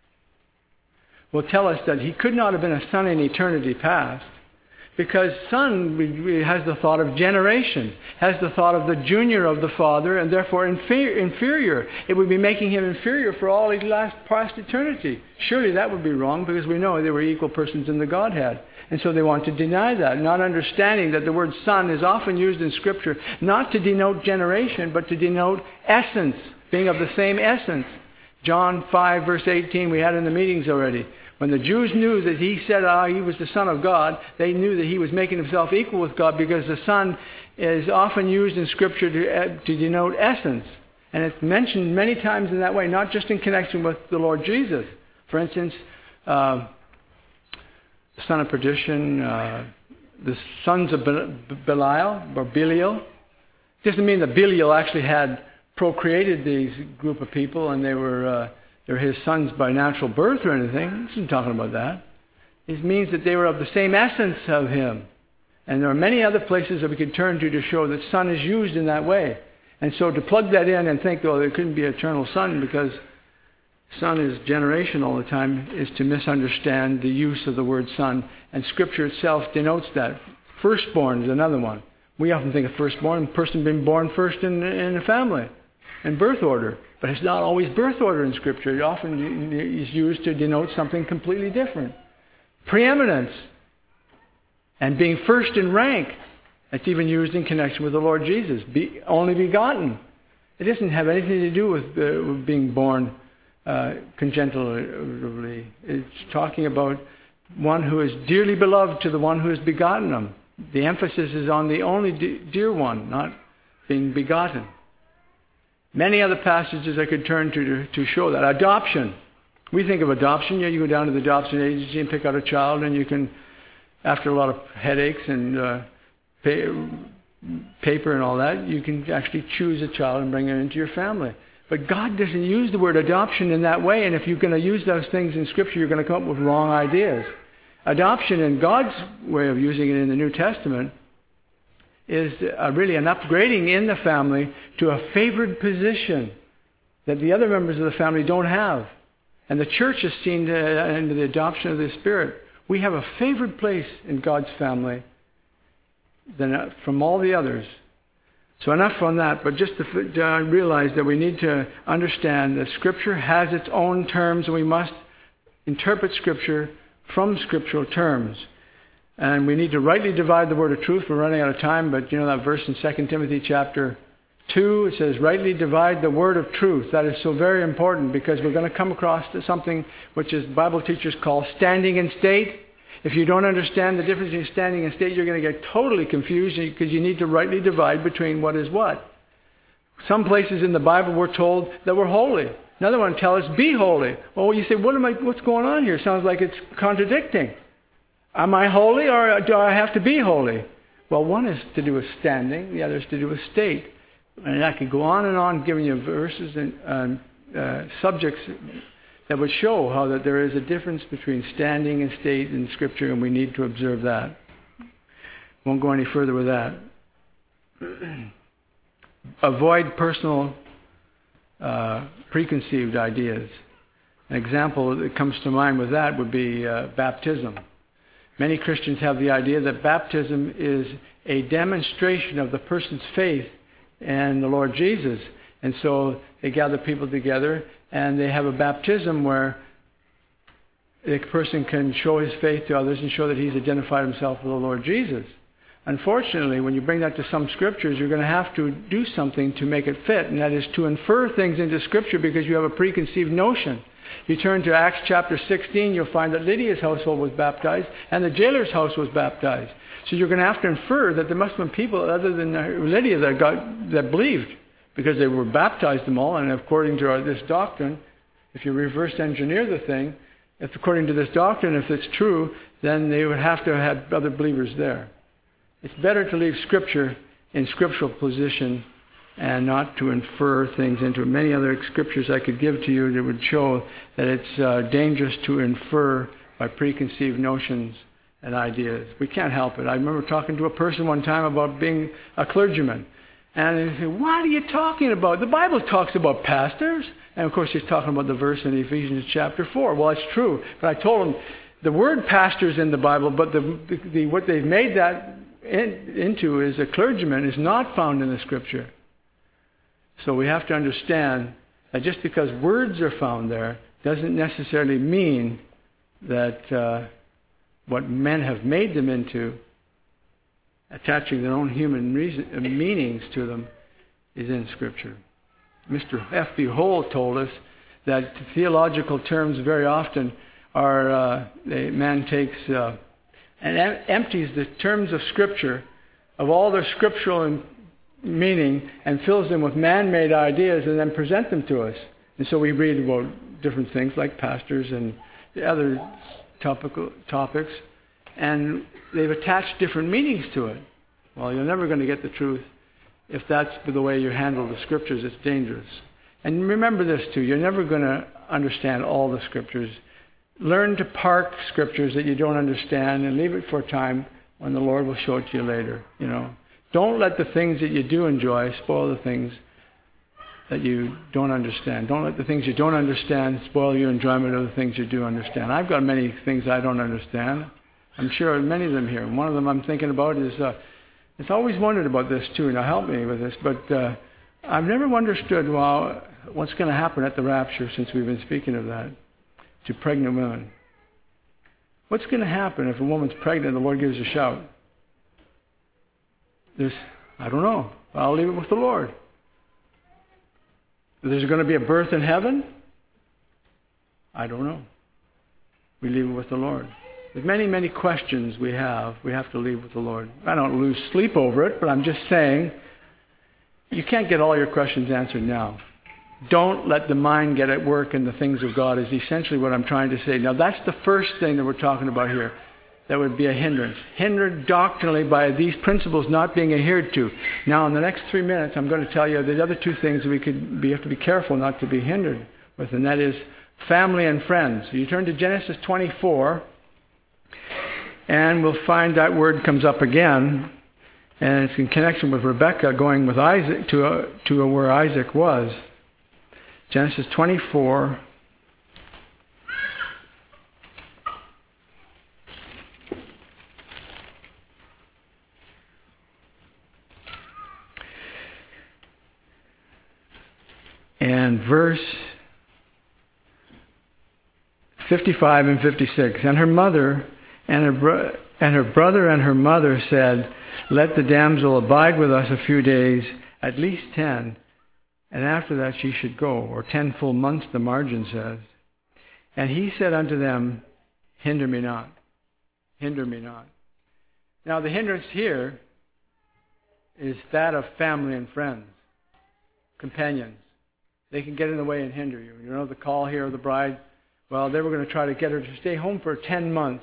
will tell us that he could not have been a son in eternity past, because son has the thought of generation, has the thought of the junior of the Father, and therefore inferior. It would be making him inferior for all his last past eternity. Surely that would be wrong, because we know they were equal persons in the Godhead. And so they want to deny that, not understanding that the word son is often used in Scripture not to denote generation, but to denote essence, being of the same essence. John five, verse eighteen, we had in the meetings already. When the Jews knew that he said ah, he was the Son of God, they knew that he was making himself equal with God, because the Son is often used in Scripture to, to denote essence. And it's mentioned many times in that way, not just in connection with the Lord Jesus. For instance, uh, the son of perdition, uh, the sons of Belial, or Belial. Doesn't mean that Belial actually had procreated these group of people and they were uh, they were his sons by natural birth or anything. He's not talking about that. It means that they were of the same essence of him. And there are many other places that we could turn to to show that son is used in that way. And so to plug that in and think, oh, there couldn't be eternal son because son is generation all the time, is to misunderstand the use of the word son. And Scripture itself denotes that. Firstborn is another one. We often think of firstborn, a person being born first in, in a family, in birth order. But it's not always birth order in Scripture. It often is used to denote something completely different. Preeminence and being first in rank. It's even used in connection with the Lord Jesus. Be, only begotten. It doesn't have anything to do with, uh, with being born uh, congenitally. It's talking about one who is dearly beloved to the one who has begotten him. The emphasis is on the only de- dear one, not being begotten. Many other passages I could turn to, to to show that. Adoption. We think of adoption. You, know, you go down to the adoption agency and pick out a child, and you can, after a lot of headaches and uh, pay, paper and all that, you can actually choose a child and bring it into your family. But God doesn't use the word adoption in that way, and if you're going to use those things in Scripture, you're going to come up with wrong ideas. Adoption, in God's way of using it in the New Testament, is uh, really an upgrading in the family to a favored position that the other members of the family don't have. And the church is seen to, into the adoption of the Spirit. We have a favored place in God's family than uh, from all the others. So enough on that, but just to, to uh, realize that we need to understand that Scripture has its own terms, and we must interpret Scripture from scriptural terms. And we need to rightly divide the word of truth. We're running out of time, but you know that verse in Second Timothy chapter two, it says, rightly divide the word of truth. That is so very important, because we're going to come across to something which is Bible teachers call standing and state. If you don't understand the difference between standing and state, you're going to get totally confused, because you need to rightly divide between what is what. Some places in the Bible we're told that we're holy. Another one tells us, be holy. Well, you say, what am I, what's going on here? Sounds like it's contradicting. Am I holy, or do I have to be holy? Well, one is to do with standing, the other is to do with state. And I could go on and on giving you verses and um, uh, subjects that would show how that there is a difference between standing and state in Scripture, and we need to observe that. Won't go any further with that. Avoid personal uh, preconceived ideas. An example that comes to mind with that would be uh, baptism. Many Christians have the idea that baptism is a demonstration of the person's faith in the Lord Jesus. And so they gather people together and they have a baptism where the person can show his faith to others and show that he's identified himself with the Lord Jesus. Unfortunately, when you bring that to some Scriptures, you're going to have to do something to make it fit, and that is to infer things into Scripture because you have a preconceived notion. You turn to Acts chapter sixteen, you'll find that Lydia's household was baptized and the jailer's house was baptized. So you're going to have to infer that there must have been people other than Lydia that got that believed, because they were baptized them all, and according to this doctrine, if you reverse engineer the thing, if according to this doctrine, if it's true, then they would have to have had other believers there. It's better to leave Scripture in scriptural position and not to infer things into it. Many other scriptures I could give to you that would show that it's uh, dangerous to infer by preconceived notions and ideas. We can't help it. I remember talking to a person one time about being a clergyman. And they said, what are you talking about? The Bible talks about pastors. And of course he's talking about the verse in Ephesians chapter four. Well, it's true. But I told him, the word pastor is in the Bible, but the, the, the, what they've made that in, into is a clergyman is not found in the Scripture. So we have to understand that just because words are found there doesn't necessarily mean that uh, what men have made them into, attaching their own human reason, uh, meanings to them, is in Scripture. Mister F B Hole told us that theological terms very often are, uh, a man takes uh, and em- empties the terms of Scripture of all their scriptural meaning and fills them with man-made ideas and then present them to us. And so we read about different things like pastors and other topical topics, and they've attached different meanings to it. Well, you're never going to get the truth. If that's the way you handle the Scriptures, it's dangerous. And remember this too, you're never going to understand all the Scriptures. Learn to park Scriptures that you don't understand and leave it for a time when the Lord will show it to you later. You know, don't let the things that you do enjoy spoil the things that you don't understand. Don't let the things you don't understand spoil your enjoyment of the things you do understand. I've got many things I don't understand. I'm sure many of them here. One of them I'm thinking about is, uh, it's always wondered about this too. Now help me with this, but uh, I've never understood, well, what's going to happen at the rapture, since we've been speaking of that, to pregnant women. What's going to happen if a woman's pregnant and the Lord gives a shout? There's, I don't know. I'll leave it with the Lord. There's going to be a birth in heaven? I don't know. We leave it with the Lord. There's many, many questions we have. We have to leave with the Lord. I don't lose sleep over it, but I'm just saying you can't get all your questions answered now. Don't let the mind get at work in the things of God is essentially what I'm trying to say. Now, that's the first thing that we're talking about here. That would be a hindrance. Hindered doctrinally by these principles not being adhered to. Now, in the next three minutes, I'm going to tell you the other two things we could we have to be careful not to be hindered with, and that is family and friends. So you turn to Genesis twenty-four, and we'll find that word comes up again, and it's in connection with Rebekah going with Isaac to uh, to uh, where Isaac was. Genesis twenty-four. And verse fifty-five and fifty-six. And her mother and her, bro- and her brother and her mother said, let the damsel abide with us a few days, at least ten, and after that she should go, or ten full months, the margin says. And he said unto them, hinder me not, hinder me not. Now the hindrance here is that of family and friends, companions. They can get in the way and hinder you. You know the call here of the bride? Well, they were going to try to get her to stay home for ten months.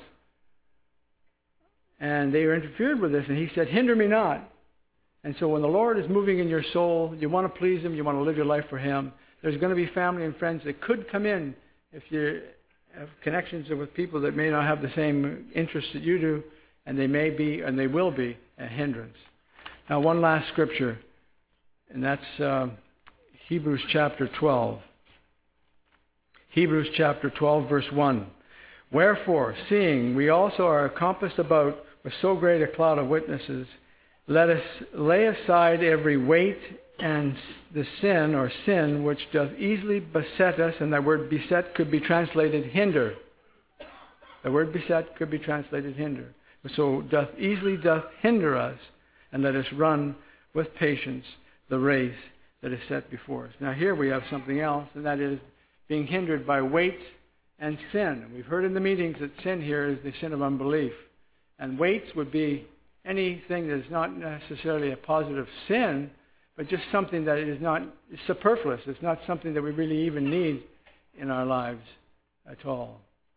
And they were interfered with this, and he said, hinder me not. And so when the Lord is moving in your soul, you want to please Him, you want to live your life for Him, there's going to be family and friends that could come in if you have connections with people that may not have the same interests that you do, and they may be, and they will be, a hindrance. Now, one last scripture, and that's uh, Hebrews chapter twelve. Hebrews chapter twelve, verse one. Wherefore, seeing we also are compassed about with so great a cloud of witnesses, let us lay aside every weight and the sin or sin which doth easily beset us, and that word beset could be translated hinder. The word beset could be translated hinder. So doth easily doth hinder us, and let us run with patience the race that is set before us. Now here we have something else, and that is being hindered by weights and sin. We've heard in the meetings that sin here is the sin of unbelief. And weights would be anything that is not necessarily a positive sin, but just something that is not is superfluous. It's not something that we really even need in our lives at all.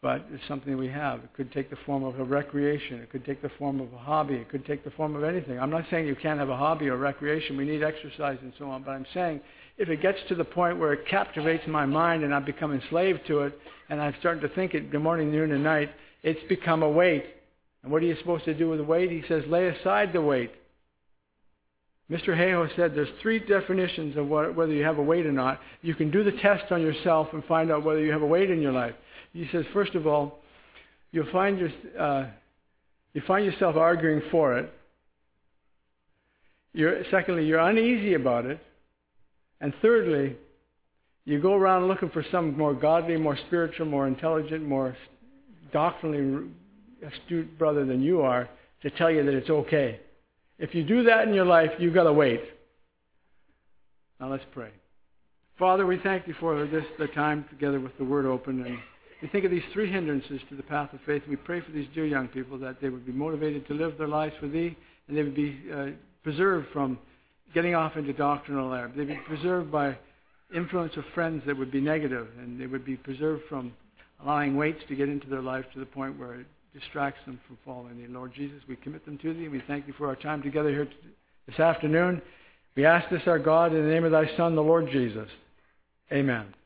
but it's something we have. It could take the form of a recreation. It could take the form of a hobby. It could take the form of anything. I'm not saying you can't have a hobby or recreation. We need exercise and so on. But I'm saying if it gets to the point where it captivates my mind and I've become enslaved to it and I'm starting to think it good morning, noon, and night, it's become a weight. And what are you supposed to do with the weight? He says, lay aside the weight. Mister Hayhoe said there's three definitions of what, whether you have a weight or not. You can do the test on yourself and find out whether you have a weight in your life. He says, first of all, you'll find your, uh, you find yourself arguing for it. You're, secondly, you're uneasy about it. And thirdly, you go around looking for some more godly, more spiritual, more intelligent, more doctrinally astute brother than you are to tell you that it's okay. If you do that in your life, you've got to wait. Now let's pray. Father, we thank you for this, the time together with the Word open. And we think of these three hindrances to the path of faith. We pray for these dear young people that they would be motivated to live their lives for Thee, and they would be uh, preserved from getting off into doctrinal error. They'd be preserved by influence of friends that would be negative, and they would be preserved from allowing weights to get into their life to the point where it distracts them from following Thee. Lord Jesus, we commit them to Thee, and we thank Thee for our time together here this afternoon. We ask this, our God, in the name of Thy Son, the Lord Jesus. Amen.